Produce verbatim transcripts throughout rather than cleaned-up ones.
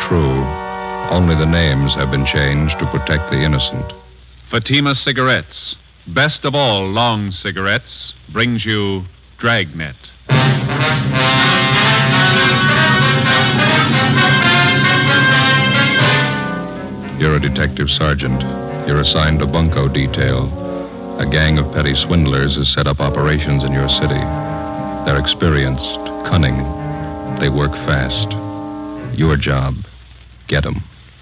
true. Only the names have been changed to protect the innocent. Fatima Cigarettes, best of all long cigarettes, brings you Dragnet. You're a detective sergeant. You're assigned to bunco detail. A gang of petty swindlers has set up operations in your city. They're experienced, cunning. They work fast. Your job, get them.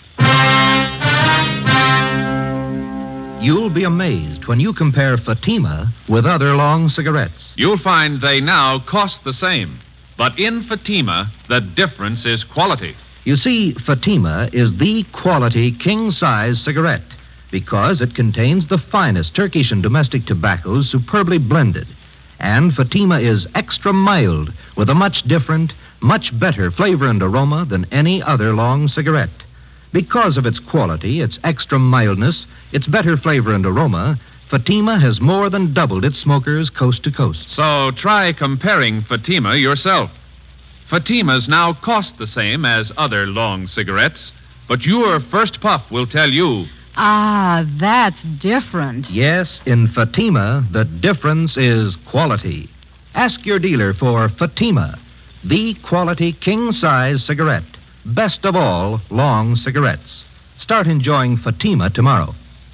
You'll be amazed when you compare Fatima with other long cigarettes. You'll find they now cost the same. But in Fatima, the difference is quality. You see, Fatima is the quality king-size cigarette because it contains the finest Turkish and domestic tobaccos superbly blended. And Fatima is extra mild with a much different, much better flavor and aroma than any other long cigarette. Because of its quality, its extra mildness, its better flavor and aroma, Fatima has more than doubled its smokers coast to coast. So try comparing Fatima yourself. Fatimas now cost the same as other long cigarettes, but your first puff will tell you... Ah, that's different. Yes, in Fatima, the difference is quality. Ask your dealer for Fatima, the quality king-size cigarette. Best of all long cigarettes. Start enjoying Fatima tomorrow.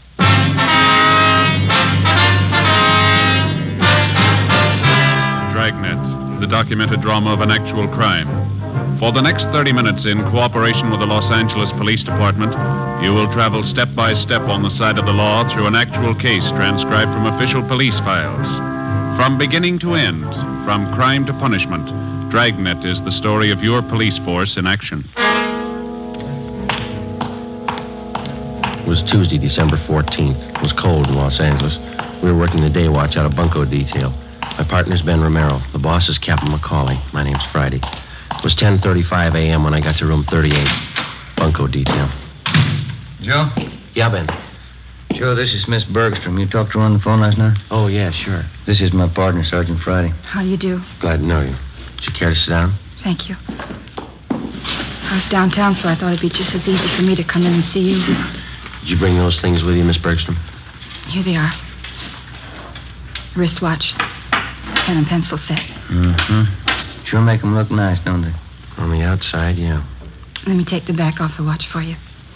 Dragnet, the documented drama of an actual crime. For the next thirty minutes, in cooperation with the Los Angeles Police Department, you will travel step by step on the side of the law through an actual case transcribed from official police files. From beginning to end, from crime to punishment, Dragnet is the story of your police force in action. It was Tuesday, December fourteenth. It was cold in Los Angeles. We were working the day watch out of bunco detail. My partner's Ben Romero. The boss is Captain McCauley. My name's Friday. It was ten thirty-five a.m. when I got to room thirty-eight. Bunco detail. Joe? Yeah, Ben. Joe, this is Miss Bergstrom. You talked to her on the phone last night? Oh, yeah, sure. This is my partner, Sergeant Friday. How do you do? Glad to know you. Would you care to sit down? Thank you. I was downtown, so I thought it'd be just as easy for me to come in and see you. Did you bring those things with you, Miss Bergstrom? Here they are. Wristwatch. Pen and pencil set. Mm-hmm. Sure make them look nice, don't they? On the outside, yeah. Let me take the back off the watch for you.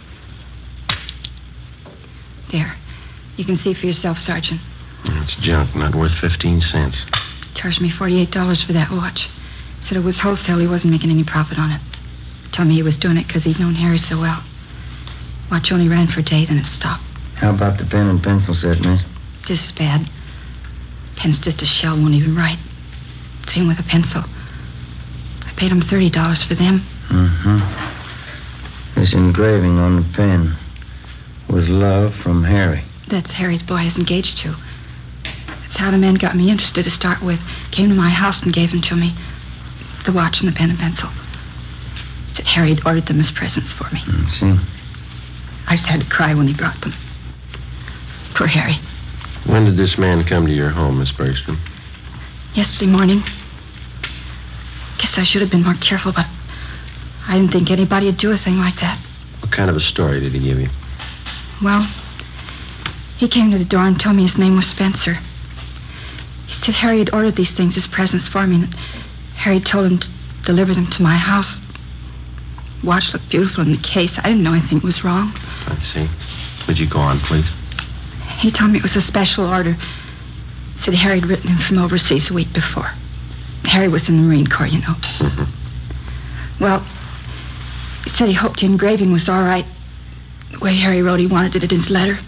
There. You can see for yourself, Sergeant. It's junk, not worth fifteen cents. Charged me forty-eight dollars for that watch. Said it was wholesale. He wasn't making any profit on it. Told me he was doing it because he'd known Harry so well. Watch only ran for a day, then it stopped. How about the pen and pencil set, miss? This is bad. Pen's just a shell, won't even write. Same with a pencil. I paid him thirty dollars for them. Mm-hmm. This engraving on the pen was love from Harry. That's Harry's boy he's engaged to. That's how the man got me interested to start with. Came to my house and gave them to me. The watch and the pen and pencil. Said Harry had ordered them as presents for me. Mm, see? I just had to cry when he brought them. Poor Harry. When did this man come to your home, Miss Bergstrom? Yesterday morning. Guess I should have been more careful, but I didn't think anybody would do a thing like that. What kind of a story did he give you? Well, he came to the door and told me his name was Spencer. He said Harry had ordered these things as presents for me, and Harry told him to deliver them to my house. Watch looked beautiful in the case. I didn't know anything was wrong. I see. Would you go on, please? He told me it was a special order. Said Harry had written him from overseas a week before. Harry was in the Marine Corps, you know. Mm-hmm. Well, he said he hoped the engraving was all right. The way Harry wrote he wanted it in his letter.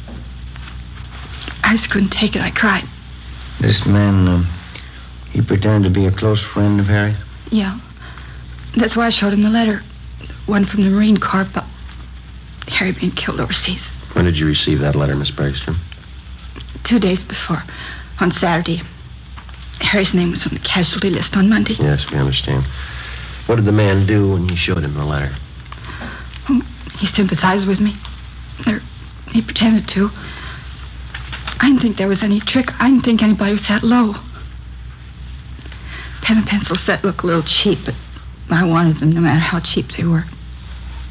I just couldn't take it. I cried. This man, uh, he pretended to be a close friend of Harry? Yeah. That's why I showed him the letter. The one from the Marine Corps about Harry being killed overseas. When did you receive that letter, Miss Bergstrom? Two days before. On Saturday. Harry's name was on the casualty list on Monday. Yes, we understand. What did the man do when you showed him the letter? Oh, he sympathized with me. Or he pretended to. I didn't think there was any trick. I didn't think anybody was that low. Pen and pencil set looked a little cheap, but I wanted them no matter how cheap they were.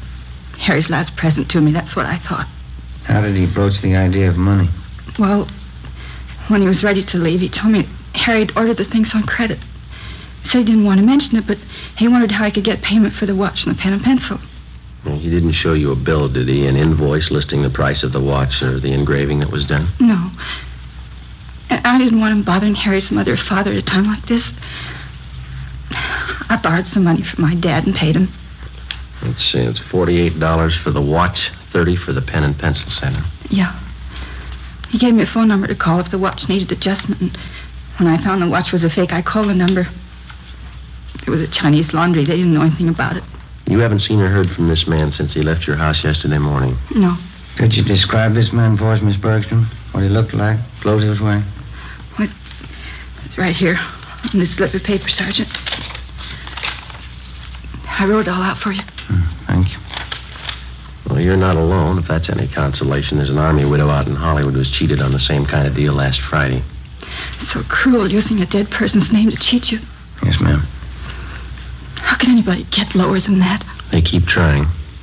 Harry's last present to me. That's what I thought. How did he broach the idea of money? Well, when he was ready to leave, he told me Harry had ordered the things on credit. He said he didn't want to mention it, but he wondered how he could get payment for the watch and the pen and pencil. Well, he didn't show you a bill, did he? An invoice listing the price of the watch or the engraving that was done? No. And I didn't want him bothering Harry's mother or father at a time like this. I borrowed some money from my dad and paid him. Let's see, it's forty-eight dollars for the watch, thirty dollars for the pen and pencil set. Yeah. He gave me a phone number to call if the watch needed adjustment, and when I found the watch was a fake, I called the number. It was a Chinese laundry. They didn't know anything about it. You haven't seen or heard from this man since he left your house yesterday morning? No. Could you describe this man for us, Miss Bergstrom? What he looked like, clothes he was wearing? What? It's right here on this slip of paper, Sergeant. I wrote it all out for you. Hmm, thank you. Well, you're not alone, if that's any consolation. There's an army widow out in Hollywood who was cheated on the same kind of deal last Friday. It's so cruel using a dead person's name to cheat you. Yes, ma'am. How can anybody get lower than that? They keep trying.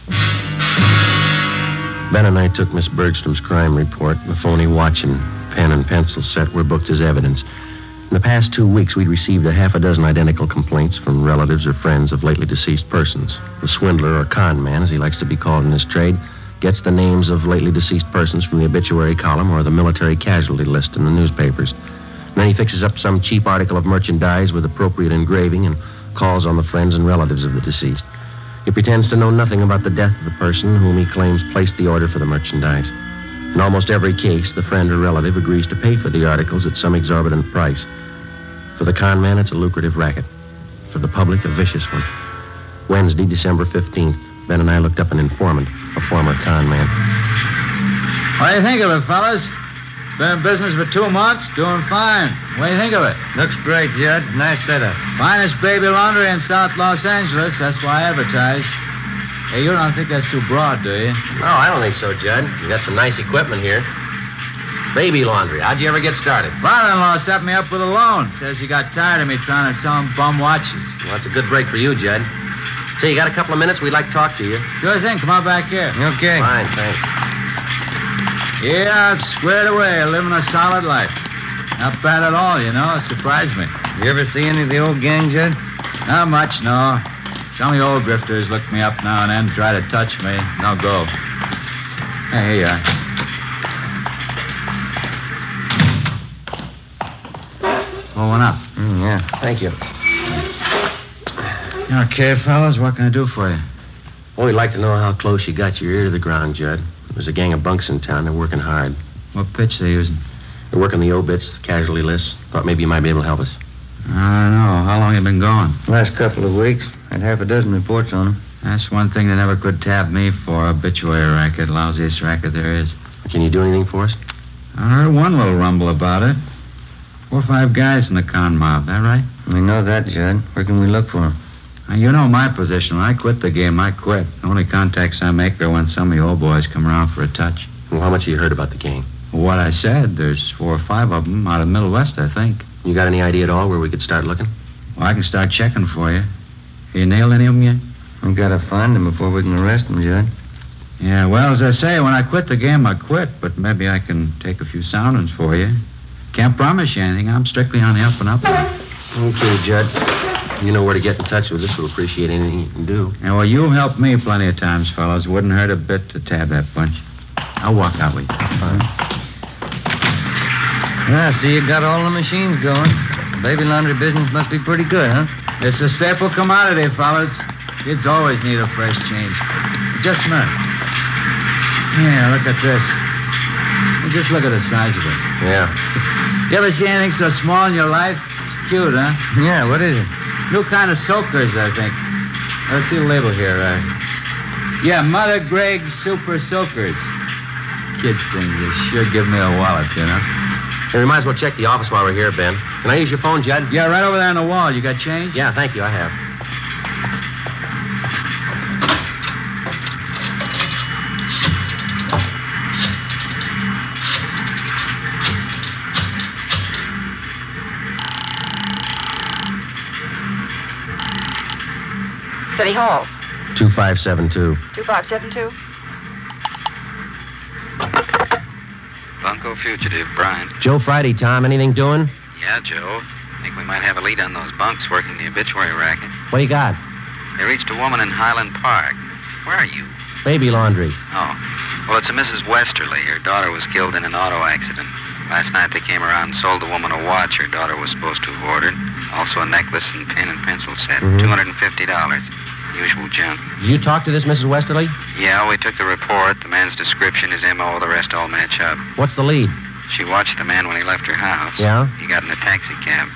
Ben and I took Miss Bergstrom's crime report. The phony watch and pen and pencil set were booked as evidence. In the past two weeks, we'd received a half a dozen identical complaints from relatives or friends of lately deceased persons. The swindler, or con man, as he likes to be called in his trade, gets the names of lately deceased persons from the obituary column or the military casualty list in the newspapers. And then he fixes up some cheap article of merchandise with appropriate engraving and calls on the friends and relatives of the deceased. He pretends to know nothing about the death of the person whom he claims placed the order for the merchandise. In almost every case, the friend or relative agrees to pay for the articles at some exorbitant price. For the con man, it's a lucrative racket. For the public, a vicious one. Wednesday, December fifteenth, Ben and I looked up an informant, a former con man. What do you think of it, fellas? Been in business for two months, doing fine. What do you think of it? Looks great, Judge. Nice setup. Finest baby laundry in South Los Angeles. That's why I advertise. Hey, you don't think that's too broad, do you? Oh, I don't think so, Judd. You got some nice equipment here. Baby laundry. How'd you ever get started? Father-in-law set me up with a loan. Says he got tired of me trying to sell him bum watches. Well, that's a good break for you, Judd. Say, you got a couple of minutes? We'd like to talk to you. Sure thing. Come on back here. Okay. Fine, thanks. Yeah, it's squared away, living a solid life. Not bad at all, you know. It surprised me. You ever see any of the old gang, Judge? Not much, no. Some of the old grifters look me up now and then, try to touch me. No go. Hey, here you are. Pull one up. Mm, yeah. Thank you. Okay, fellas, what can I do for you? Well, we'd like to know how close you got your ear to the ground, Judd. There's a gang of bunks in town. They're working hard. What pitch they using? They're working the obits, the casualty lists. Thought maybe you might be able to help us. I don't know. How long you been going? Last couple of weeks. Had half a dozen reports on them. That's one thing they never could tab me for. Obituary racket. Lousiest racket there is. Can you do anything for us? I heard one little rumble about it. Four or five guys in the con mob. That right? We know that, Judd. Where can we look for them? Now, you know my position. When I quit the game, I quit. The only contacts I make are when some of the old boys come around for a touch. Well, how much have you heard about the gang? What I said, there's four or five of them out of Middle West, I think. You got any idea at all where we could start looking? Well, I can start checking for you. You nailed any of them yet? We gotta find them before we can arrest them, Judd. Yeah, well, as I say, when I quit the game, I quit. But maybe I can take a few soundings for you. Can't promise you anything. I'm strictly on the up and up. Okay, Judd. You know where to get in touch with us. We'll appreciate anything you can do. Yeah, well, you've helped me plenty of times, fellas. Wouldn't hurt a bit to tab that bunch. I'll walk out with you. Fine. Yeah, I see you got all the machines going. The baby laundry business must be pretty good, huh? It's a staple commodity, fellas. Kids always need a fresh change. Just a minute. Yeah, look at this. Just look at the size of it. Yeah. You ever see anything so small in your life? It's cute, huh? Yeah, what is it? New kind of soakers, I think. Let's see the label here. Uh, yeah, Mother Greg Super Soakers. Kids things, they sure give me a wallop, you know? Hey, we might as well check the office while we're here, Ben. Can I use your phone, Judd? Yeah, right over there on the wall. You got change? Yeah, thank you. I have. City Hall. two five seven two. two five seven two? Chicago fugitive, Bryant. Joe Friday, Tom. Anything doing? Yeah, Joe. Think we might have a lead on those bunks working the obituary racket. What do you got? They reached a woman in Highland Park. Where are you? Baby laundry. Oh. Well, it's a Missus Westerly. Her daughter was killed in an auto accident. Last night they came around and sold the woman a watch her daughter was supposed to have ordered. Also a necklace and pen and pencil set. Mm-hmm. two hundred fifty dollars. Usual junk. Did you talk to this Missus Westerly? Yeah, we took the report. The man's description, his M O, the rest all match up. What's the lead? She watched the man when he left her house. Yeah? He got in a taxi cab.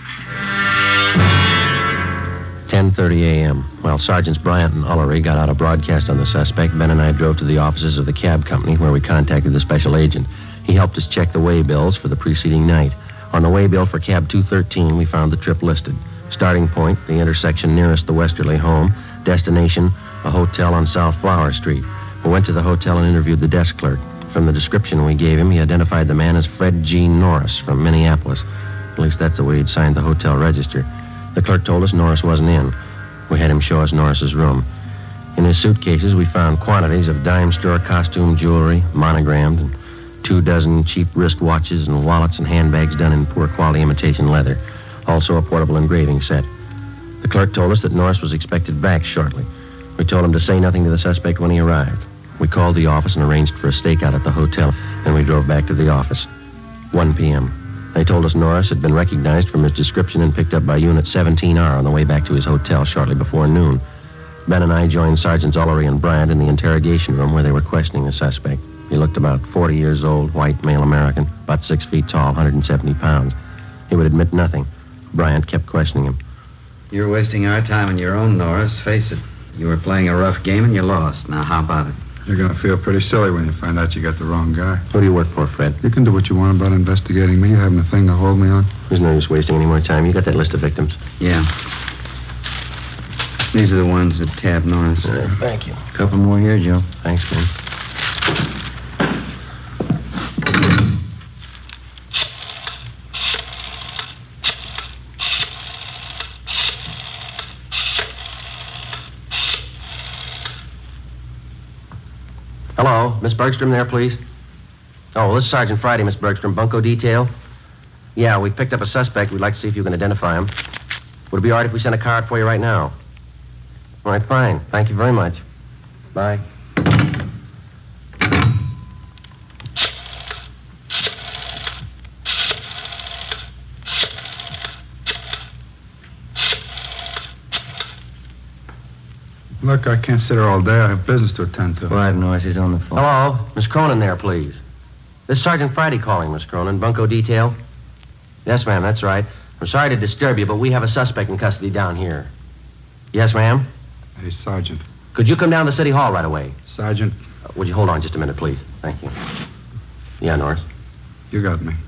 ten thirty a.m. While Sergeants Bryant and Ullery got out a broadcast on the suspect, Ben and I drove to the offices of the cab company where we contacted the special agent. He helped us check the way bills for the preceding night. On the way bill for cab two thirteen, we found the trip listed. Starting point, the intersection nearest the Westerly home. Destination, a hotel on South Flower Street. We went to the hotel and interviewed the desk clerk. From the description we gave him, he identified the man as Fred G. Norris from Minneapolis. At least that's the way he'd signed the hotel register. The clerk told us Norris wasn't in. We had him show us Norris's room. In his suitcases, we found quantities of dime store costume jewelry, monogrammed, and two dozen cheap wristwatches and wallets and handbags done in poor quality imitation leather. Also a portable engraving set. The clerk told us that Norris was expected back shortly. We told him to say nothing to the suspect when he arrived. We called the office and arranged for a stakeout at the hotel, and we drove back to the office. one p.m. They told us Norris had been recognized from his description and picked up by Unit seventeen R on the way back to his hotel shortly before noon. Ben and I joined Sergeants Ullery and Bryant in the interrogation room where they were questioning the suspect. He looked about forty years old, white, male American, about six feet tall, one hundred seventy pounds. He would admit nothing. Bryant kept questioning him. You're wasting our time and your own, Norris. Face it. You were playing a rough game and you lost. Now, how about it? You're going to feel pretty silly when you find out you got the wrong guy. Who do you work for, Fred? You can do what you want about investigating me. You having a thing to hold me on? There's no use wasting any more time. You got that list of victims? Yeah. These are the ones that tabbed Norris. Uh, thank you. A couple more here, Joe. Thanks, Ben. Hello, Miss Bergstrom there, please? Oh, this is Sergeant Friday, Miss Bergstrom. Bunko detail? Yeah, we picked up a suspect. We'd like to see if you can identify him. Would it be all right if we sent a car out for you right now? All right, fine. Thank you very much. Bye. Look, I can't sit here all day. I have business to attend to. Five Norris is on the phone. Hello, Miss Cronin there, please. This is Sergeant Friday calling, Miss Cronin. Bunko detail? Yes, ma'am, that's right. I'm sorry to disturb you, but we have a suspect in custody down here. Yes, ma'am? Hey, Sergeant. Could you come down to City Hall right away? Sergeant. Uh, would you hold on just a minute, please? Thank you. Yeah, Norris. You got me.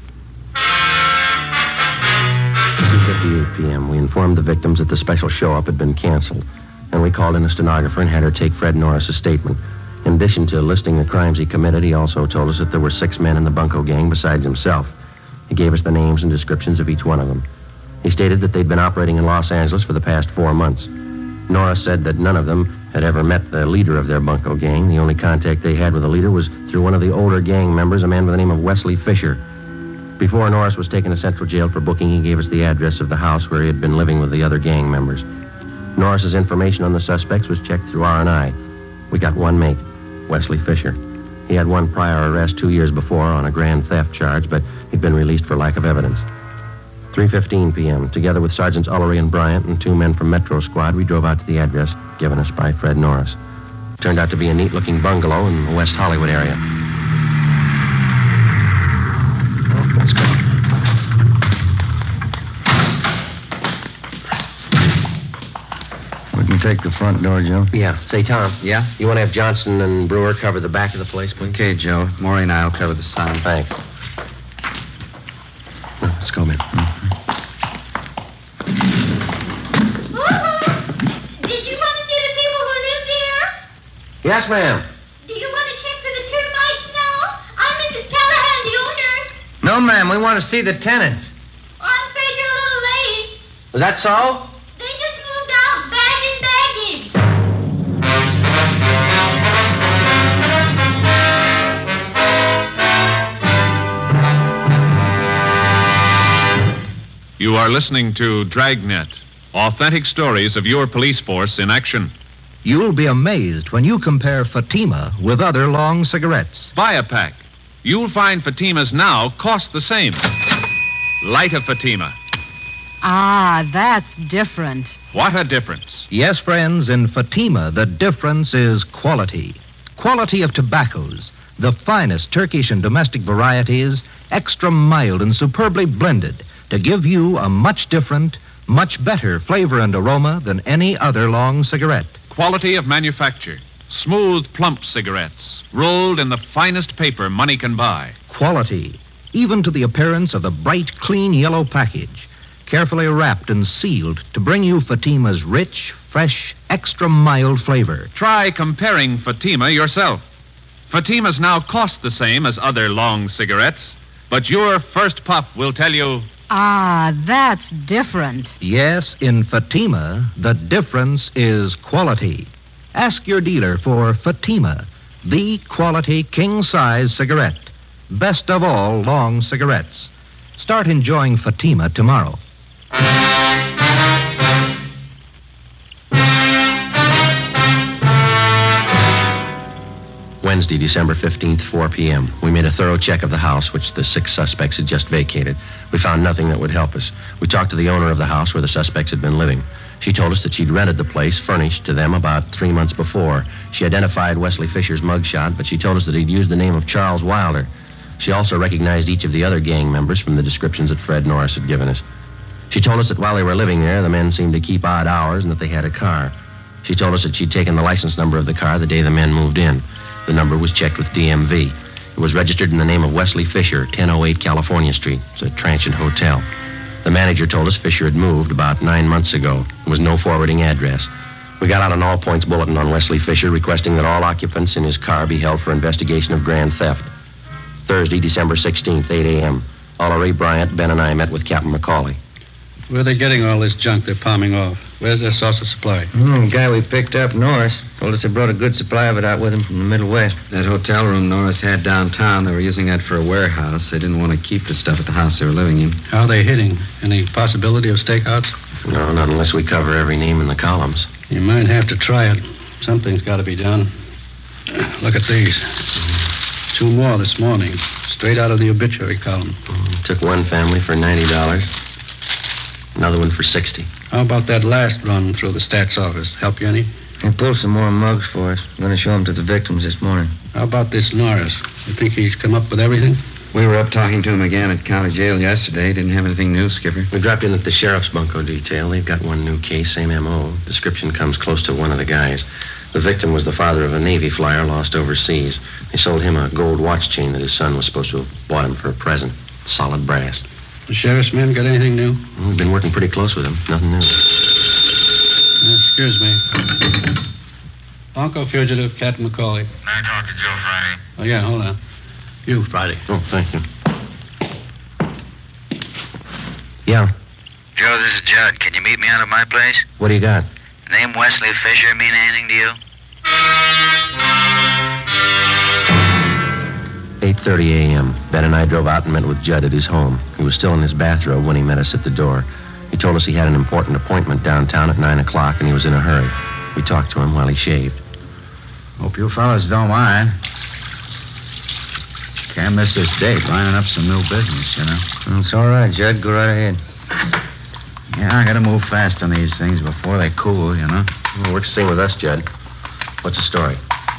two fifty-eight p.m. We informed the victims that the special show-up had been canceled. And we called in a stenographer and had her take Fred Norris's statement. In addition to listing the crimes he committed, he also told us that there were six men in the Bunko gang besides himself. He gave us the names and descriptions of each one of them. He stated that they'd been operating in Los Angeles for the past four months. Norris said that none of them had ever met the leader of their Bunko gang. The only contact they had with the leader was through one of the older gang members, a man by the name of Wesley Fisher. Before Norris was taken to Central Jail for booking, he gave us the address of the house where he had been living with the other gang members. Norris's information on the suspects was checked through R and I. We got one make, Wesley Fisher. He had one prior arrest two years before on a grand theft charge, but he'd been released for lack of evidence. three fifteen p.m., together with Sergeants Ullery and Bryant and two men from Metro Squad, we drove out to the address given us by Fred Norris. It turned out to be a neat-looking bungalow in the West Hollywood area. Well, let's go. We can take the front door, Joe. Yeah. Say, Tom. Yeah? You want to have Johnson and Brewer cover the back of the place, please? Okay, Joe. Maury and I'll cover the side. Thanks. Well, let's go, man. Did you want to see the people who live there? Yes, ma'am. Do you want to check for the termites now? I'm Missus Callahan, the owner. No, ma'am. We want to see the tenants. Oh, I'm afraid you're a little late. Was that so? They just moved out, bag and baggage. You are listening to Dragnet, authentic stories of your police force in action. You'll be amazed when you compare Fatima with other long cigarettes. Buy a pack. You'll find Fatimas now cost the same. Light a Fatima. Ah, that's different. What a difference. Yes, friends, in Fatima, the difference is quality. Quality of tobaccos, the finest Turkish and domestic varieties, extra mild and superbly blended to give you a much different, much better flavor and aroma than any other long cigarette. Quality of manufacture. Smooth, plump cigarettes, rolled in the finest paper money can buy. Quality, even to the appearance of the bright, clean yellow package, carefully wrapped and sealed to bring you Fatima's rich, fresh, extra mild flavor. Try comparing Fatima yourself. Fatimas now cost the same as other long cigarettes, but your first puff will tell you... Ah, that's different. Yes, in Fatima, the difference is quality. Ask your dealer for Fatima, the quality king-size cigarette. Best of all long cigarettes. Start enjoying Fatima tomorrow. Wednesday, December fifteenth, four p.m. We made a thorough check of the house, which the six suspects had just vacated. We found nothing that would help us. We talked to the owner of the house where the suspects had been living. She told us that she'd rented the place, furnished, to them about three months before. She identified Wesley Fisher's mugshot, but she told us that he'd used the name of Charles Wilder. She also recognized each of the other gang members from the descriptions that Fred Norris had given us. She told us that while they were living there, the men seemed to keep odd hours and that they had a car. She told us that she'd taken the license number of the car the day the men moved in. The number was checked with D M V. It was registered in the name of Wesley Fisher, ten oh eight California Street. It's a transient hotel. The manager told us Fisher had moved about nine months ago. There was no forwarding address. We got out an all-points bulletin on Wesley Fisher requesting that all occupants in his car be held for investigation of grand theft. Thursday, December sixteenth, eight a.m. Oliver Ray Bryant, Ben, and I met with Captain McCauley. Where are they getting all this junk they're palming off? Where's their source of supply? Mm, the guy we picked up, Norris, told us they brought a good supply of it out with him from the Middle West. That hotel room Norris had downtown, they were using that for a warehouse. They didn't want to keep the stuff at the house they were living in. How are they hitting? Any possibility of stakeouts? No, not unless we cover every name in the columns. You might have to try it. Something's got to be done. Look at these. Two more this morning, straight out of the obituary column. Mm, took one family for ninety dollars. Another one for sixty. How about that last run through the stats office? Help you any? They pulled some more mugs for us. I'm going to show them to the victims this morning. How about this Norris? You think he's come up with everything? We were up talking to him again at county jail yesterday. Didn't have anything new, Skipper. We dropped in at the sheriff's bunco detail. They've got one new case, same M O. Description comes close to one of the guys. The victim was the father of a Navy flyer lost overseas. They sold him a gold watch chain that his son was supposed to have bought him for a present. Solid brass. The sheriff's men got anything new? We've been working pretty close with him. Nothing new. Uh, excuse me. Bunco fugitive, Captain McCauley. Can I talk to Joe Friday? Oh, yeah, hold on. You, Friday. Oh, thank you. Yeah. Joe, this is Judd. Can you meet me out at my place? What do you got? The name Wesley Fisher mean anything to you? eight thirty a.m. Ben and I drove out and met with Judd at his home. He was still in his bathrobe when he met us at the door. He told us he had an important appointment downtown at nine o'clock and he was in a hurry. We talked to him while he shaved. Hope you fellas don't mind. Can't miss this date, lining up some new business, you know. It's all right, Judd. Go right ahead. Yeah, I gotta move fast on these things before they cool, you know. Well, works the same with us, Judd. What's the story?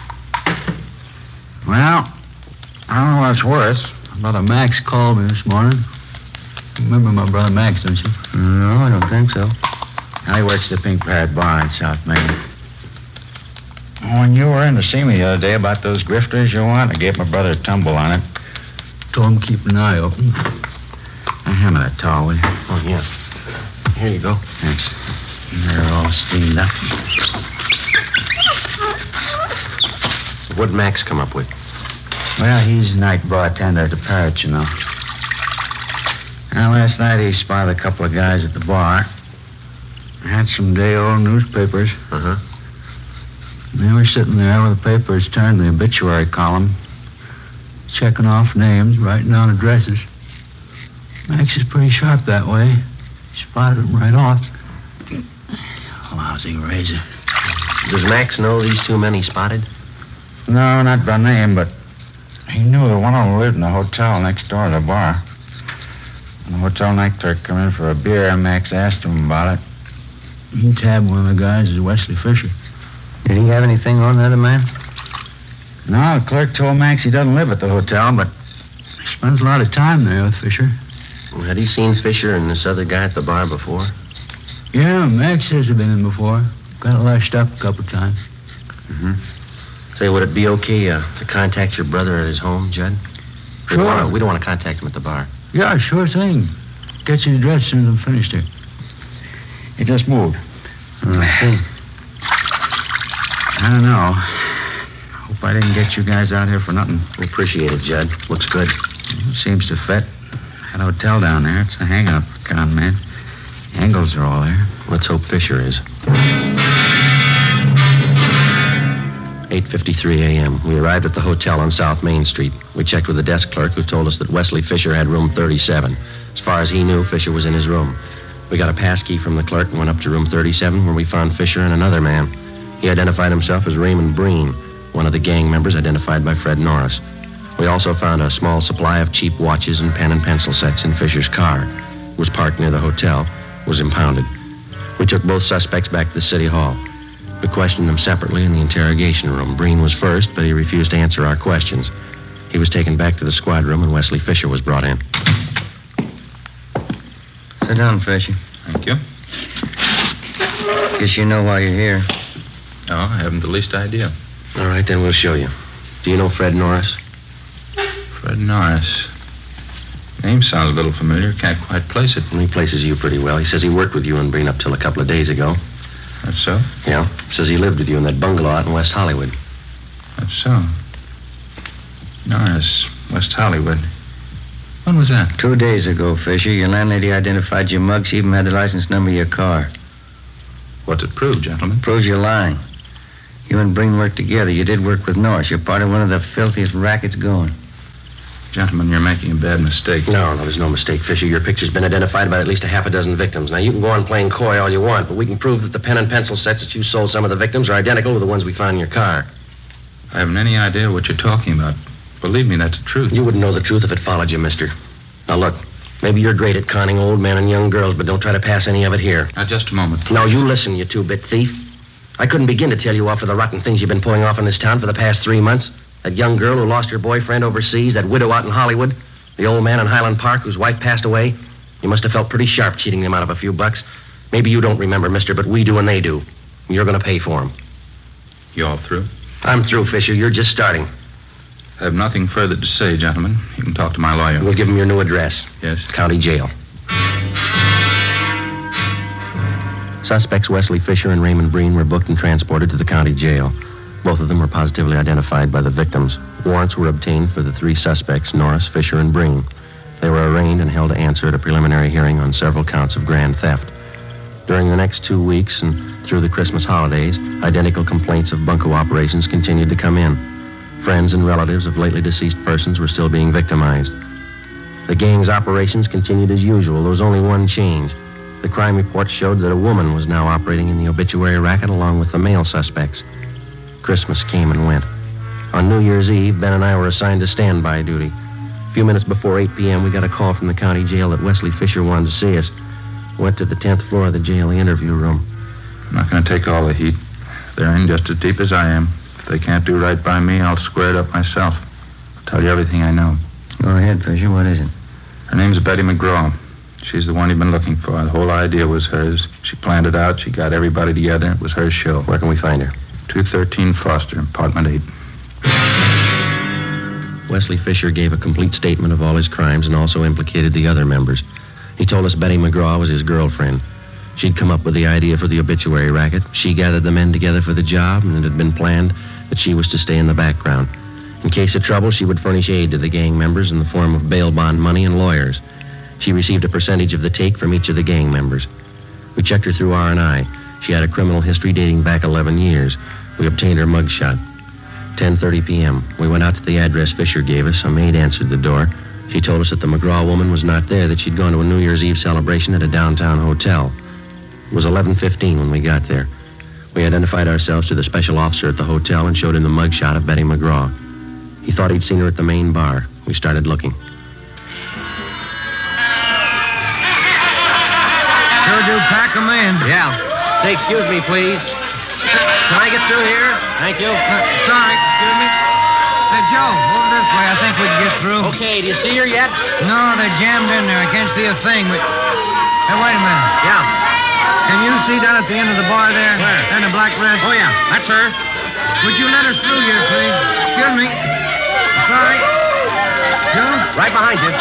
Well, I don't know what's worse. Brother Max called me this morning. You remember my brother Max, don't you? No, I don't think so. Now he works the Pink Parrot Bar in South Main. When you were in to see me the other day about those grifters you want, I gave my brother a tumble on it. Told him keep an eye open. Now, hand me that towel, will you? Oh, yeah. Here you go. Thanks. They're all steamed up. What'd Max come up with? Well, he's night bartender at the Parrot, you know. Now, last night he spotted a couple of guys at the bar. Had some day-old newspapers. Uh-huh. They were sitting there with the papers turned to the obituary column, checking off names, writing down addresses. Max is pretty sharp that way. Spotted him right off. Lousy razor. Does Max know these two men he spotted? No, not by name, but he knew that one of them lived in the hotel next door to the bar. When the hotel night clerk come in for a beer, and Max asked him about it. He tabbed one of the guys as Wesley Fisher. Did he have anything on the other man? No, the clerk told Max he doesn't live at the hotel, but he spends a lot of time there with Fisher. Well, had he seen Fisher and this other guy at the bar before? Yeah, Max says he's been in before. Got lashed up a couple times. Mm-hmm. Say, would it be okay uh, to contact your brother at his home, Judd? Sure. We don't, wanna, we don't want to contact him at the bar. Yeah, sure thing. Get your address as soon as I'm finished here. He just moved. I see. I don't know. Hope I didn't get you guys out here for nothing. We appreciate it, Judd. Looks good. It seems to fit. That hotel down there, it's a hang-up, con man. Angles are all there. Let's hope Fisher is. eight fifty-three a.m. We arrived at the hotel on South Main Street. We checked with the desk clerk, who told us that Wesley Fisher had room thirty-seven. As far as he knew, Fisher was in his room. We got a pass key from the clerk and went up to room thirty-seven, where we found Fisher and another man. He identified himself as Raymond Breen, one of the gang members identified by Fred Norris. We also found a small supply of cheap watches and pen and pencil sets in Fisher's car. It was parked near the hotel, was impounded. We took both suspects back to the city hall. We questioned them separately in the interrogation room. Breen was first, but he refused to answer our questions. He was taken back to the squad room, and Wesley Fisher was brought in. Sit down, Fisher. Thank you. Guess you know why you're here. No, I haven't the least idea. All right, then we'll show you. Do you know Fred Norris? Fred Norris. Name sounds a little familiar. Can't quite place it. Well, he places you pretty well. He says he worked with you and Breen up till a couple of days ago. That's so? Yeah. Says he lived with you in that bungalow out in West Hollywood. That's so. Norris, West Hollywood. When was that? Two days ago, Fisher. Your landlady identified your mug. She even had the license number of your car. What's it prove, gentlemen? Proves you're lying. You and Breen worked together. You did work with Norris. You're part of one of the filthiest rackets going. Gentlemen, you're making a bad mistake. No, no, there's no mistake, Fisher. Your picture's been identified by at least a half a dozen victims. Now, you can go on playing coy all you want, but we can prove that the pen and pencil sets that you sold some of the victims are identical to the ones we found in your car. I haven't any idea what you're talking about. Believe me, that's the truth. You wouldn't know the truth if it followed you, mister. Now, look, maybe you're great at conning old men and young girls, but don't try to pass any of it here. Now, just a moment. Now, you listen, you two-bit thief. I couldn't begin to tell you off for the rotten things you've been pulling off in this town for the past three months. That young girl who lost her boyfriend overseas, that widow out in Hollywood, the old man in Highland Park whose wife passed away. You must have felt pretty sharp cheating them out of a few bucks. Maybe you don't remember, mister, but we do and they do. And you're going to pay for them. You all through? I'm through, Fisher. You're just starting. I have nothing further to say, gentlemen. You can talk to my lawyer. We'll give him your new address. Yes? County jail. Suspects Wesley Fisher and Raymond Breen were booked and transported to the county jail. Both of them were positively identified by the victims. Warrants were obtained for the three suspects, Norris, Fisher, and Breen. They were arraigned and held to answer at a preliminary hearing on several counts of grand theft. During the next two weeks and through the Christmas holidays, identical complaints of bunco operations continued to come in. Friends and relatives of lately deceased persons were still being victimized. The gang's operations continued as usual. There was only one change. The crime report showed that a woman was now operating in the obituary racket along with the male suspects. Christmas came and went. On New Year's Eve, Ben and I were assigned to standby duty. A few minutes before eight p.m., we got a call from the county jail that Wesley Fisher wanted to see us. Went to the tenth floor of the jail, the interview room. I'm not going to take all the heat. They're in just as deep as I am. If they can't do right by me, I'll square it up myself. I'll tell you everything I know. Go ahead, Fisher. What is it? Her name's Betty McGraw. She's the one you've been looking for. The whole idea was hers. She planned it out. She got everybody together. It was her show. Where can we find her? two thirteen Foster, apartment eight. Wesley Fisher gave a complete statement of all his crimes and also implicated the other members. He told us Betty McGraw was his girlfriend. She'd come up with the idea for the obituary racket. She gathered the men together for the job, and it had been planned that she was to stay in the background. In case of trouble, she would furnish aid to the gang members in the form of bail bond money and lawyers. She received a percentage of the take from each of the gang members. We checked her through R and I. She had a criminal history dating back eleven years. We obtained her mugshot. ten thirty p.m. We went out to the address Fisher gave us. A maid answered the door. She told us that the McGraw woman was not there, that she'd gone to a New Year's Eve celebration at a downtown hotel. It was eleven fifteen when we got there. We identified ourselves to the special officer at the hotel and showed him the mugshot of Betty McGraw. He thought he'd seen her at the main bar. We started looking. Sure do pack 'em in. Yeah. Say, excuse me, please. Can I get through here? Thank you. Uh, sorry, excuse me. Hey, Joe, over this way. I think we can get through. Okay, do you see her yet? No, they're jammed in there. I can't see a thing, but... Hey, wait a minute. Yeah. Can you see down at the end of the bar there? Where? And the black dress? Oh, yeah, that's her. Would you let her through here, please? Excuse me. Sorry. Joe? Right behind you.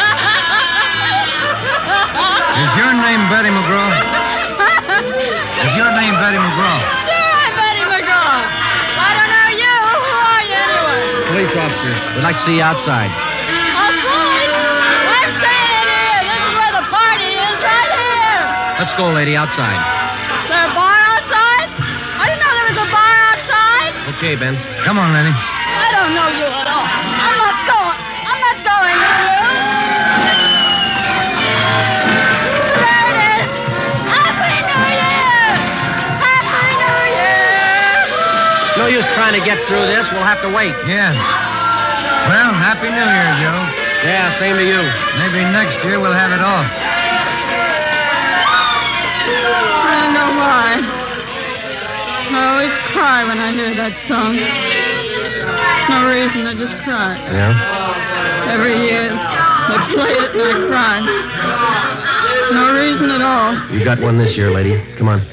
Is your name Betty McGraw? Is your name Betty McGraw? Sure, I'm Betty McGraw. I don't know you. Who are you anyway? Police officer. We'd like to see you outside. Outside? I'm saying it is. This is where the party is, right here. Let's go, lady, outside. Is there a bar outside? I didn't know there was a bar outside. Okay, Ben. Come on, Lenny. I don't know you at all. I'm not going. I'm not going with you. There it is. Happy New Year! Happy New Year! No use trying to get through this. We'll have to wait. Yeah. Well, Happy New Year, Joe. Yeah, same to you. Maybe next year we'll have it off. I don't know why. I always cry when I hear that song. No reason, I just cry. Yeah? Every year, they play it and I cry. No reason at all. You got one this year, lady. Come on.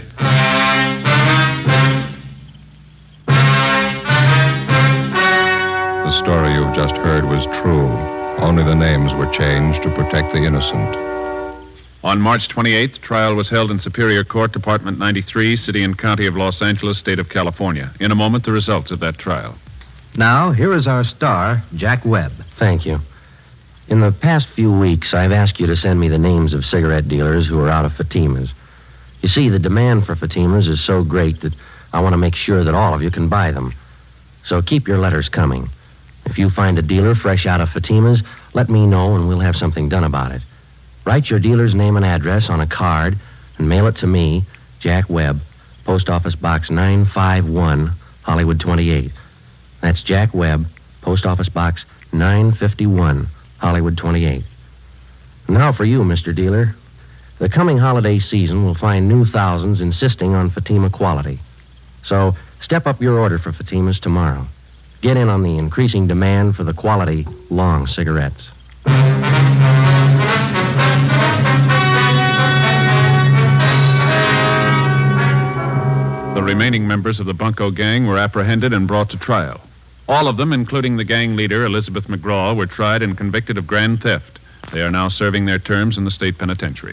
The story you've just heard was true. Only the names were changed to protect the innocent. On March twenty-eighth, trial was held in Superior Court, Department ninety-three, City and County of Los Angeles, State of California. In a moment, the results of that trial. Now, here is our star, Jack Webb. Thank you. In the past few weeks, I've asked you to send me the names of cigarette dealers who are out of Fatimas. You see, the demand for Fatimas is so great that I want to make sure that all of you can buy them. So keep your letters coming. If you find a dealer fresh out of Fatimas, let me know and we'll have something done about it. Write your dealer's name and address on a card and mail it to me, Jack Webb, Post Office Box nine five one, Hollywood twenty-eight. That's Jack Webb, Post Office Box nine fifty-one, Hollywood twenty-eight. Now for you, Mister Dealer. The coming holiday season will find new thousands insisting on Fatima quality. So step up your order for Fatimas tomorrow. Get in on the increasing demand for the quality long cigarettes. The remaining members of the Bunko gang were apprehended and brought to trial. All of them, including the gang leader, Elizabeth McGraw, were tried and convicted of grand theft. They are now serving their terms in the state penitentiary.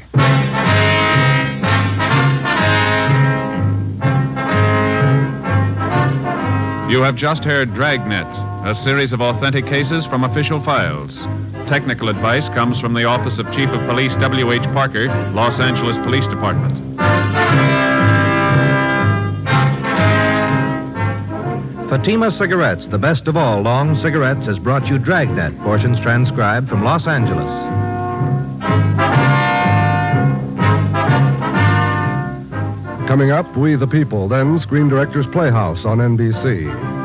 You have just heard Dragnet, a series of authentic cases from official files. Technical advice comes from the Office of Chief of Police W H Parker, Los Angeles Police Department. Fatima Cigarettes, the best of all long cigarettes, has brought you Dragnet, portions transcribed from Los Angeles. Coming up, We the People, then Screen Directors Playhouse on N B C.